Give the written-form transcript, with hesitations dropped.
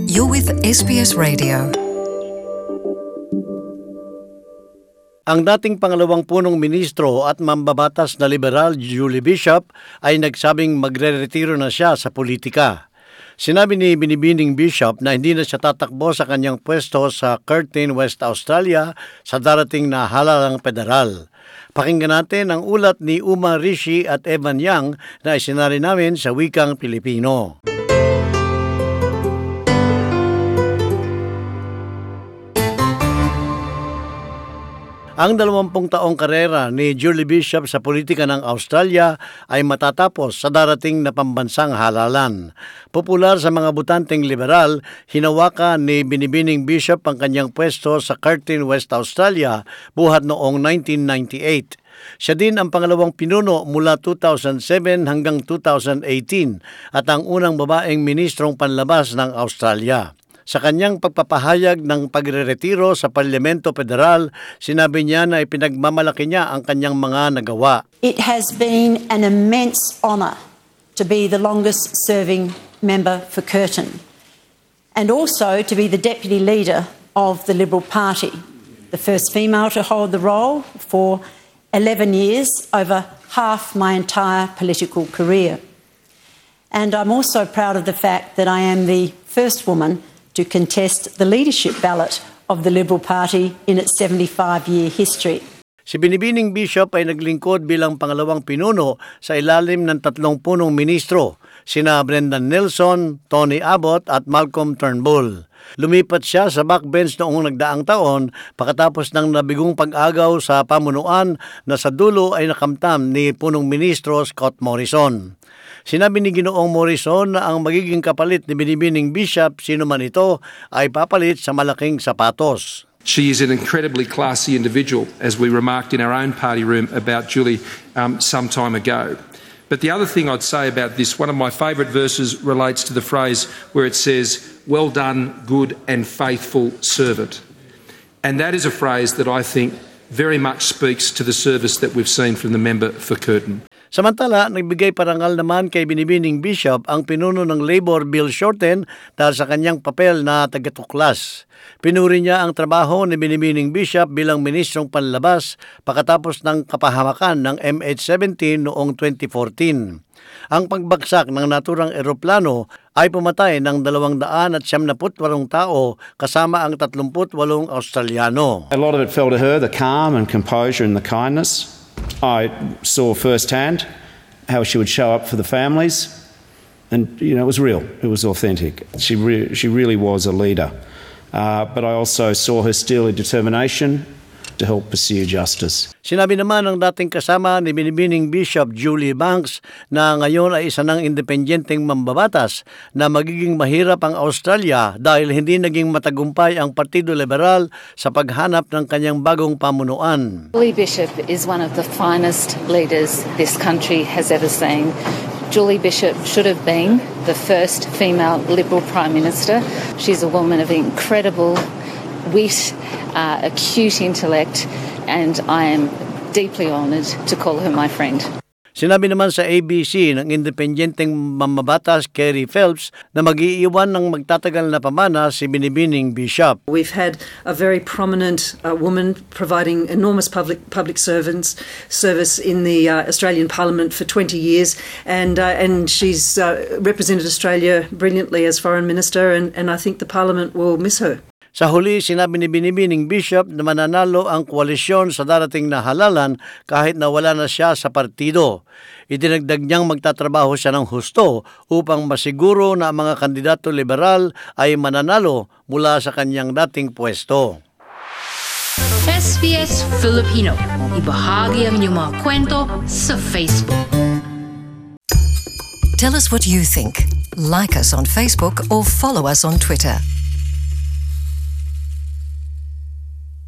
You're with SBS Radio. Ang dating pangalawang punong ministro at mambabatas na liberal Julie Bishop ay nagsabing magre-retiro na siya sa politika. Sinabi ni Binibining Bishop na hindi na siya tatakbo sa kanyang pwesto sa Curtin, West Australia sa darating na halalang federal. Pakinggan natin ang ulat ni Uma Rishi at Evan Yang na isinari namin sa wikang Pilipino. Ang 20 taong karera ni Julie Bishop sa politika ng Australia ay matatapos sa darating na pambansang halalan. Popular sa mga butanteng liberal, hinawakan ni Binibining Bishop ang kanyang pwesto sa Curtin, West Australia buhat noong 1998. Siya din ang pangalawang pinuno mula 2007 hanggang 2018 at ang unang babaeng ministrong panlabas ng Australia. Sa kanyang pagpapahayag ng pagre-retiro sa Parlamento Federal, sinabi niya na ipinagmamalaki niya ang kanyang mga nagawa. It has been an immense honour to be the longest-serving member for Curtin and also to be the deputy leader of the Liberal Party, the first female to hold the role for 11 years, over half my entire political career. And I'm also proud of the fact that I am the first woman to contest the leadership ballot of the Liberal Party in its 75-year history. Si Binibining Bishop ay naglingkod bilang pangalawang pinuno sa ilalim ng 3 punong ministro, sina Brendan Nelson, Tony Abbott at Malcolm Turnbull. Lumipat siya sa backbench noong nagdaang taon pagkatapos ng nabigong pag-agaw sa pamunuan na sa dulo ay nakamtam ni punong ministro Scott Morrison. Sinabi ni Ginoong Morrison na ang magiging kapalit ni Binibining Bishop, sino man ito, ay papalit sa malaking sapatos. She is an incredibly classy individual, as we remarked in our own party room about Julie some time ago. But the other thing I'd say about this, one of my favourite verses relates to the phrase where it says, "Well done, good and faithful servant." And that is a phrase that I think very much speaks to the service that we've seen from the member for Curtin. Samantala, nagbigay parangal naman kay Binibining Bishop ang pinuno ng Labor Bill Shorten dahil sa kanyang papel na tagatuklas. Pinuri niya ang trabaho ni Binibining Bishop bilang ministrong panlabas pagkatapos ng kapahamakan ng MH17 noong 2014. Ang pagbagsak ng naturang eroplano ay pumatay ng 278 tao kasama ang 38 Australiano. A lot of it fell to her, the calm and composure and the kindness. I saw firsthand how she would show up for the families, and it was real, it was authentic. She really was a leader. But I also saw her steely determination to help pursue justice. Sinabi naman ng dating kasama ni Binibining Bishop Julie Banks na ngayon ay isa ng independenteng mambabatas na magiging mahirap ang Australia dahil hindi naging matagumpay ang Partido Liberal sa paghanap ng kanyang bagong pamunuan. Julie Bishop is one of the finest leaders this country has ever seen. Julie Bishop should have been the first female Liberal Prime Minister. She's a woman of incredible wit, acute intellect, and I am deeply honoured to call her my friend. Sinabi naman sa ABC ng independenteng mambabatas Kerry Phelps na mag-iiwan ng magtatagal na pamana si Binibining Bishop. We've had a very prominent woman providing enormous public service in the Australian Parliament for 20 years, and she's represented Australia brilliantly as Foreign Minister, and I think the Parliament will miss her. Sa huli, sinabi ni Binibining Bishop na mananalo ang koalisyon sa darating na halalan kahit na wala na siya sa partido. Idinagdag niyang magtatrabaho siya ng husto upang masiguro na ang mga kandidato liberal ay mananalo mula sa kanyang dating pwesto. SBS Filipino. Ibahagi ang inyong mga kwento sa Facebook. Tell us what you think. Like us on Facebook or follow us on Twitter.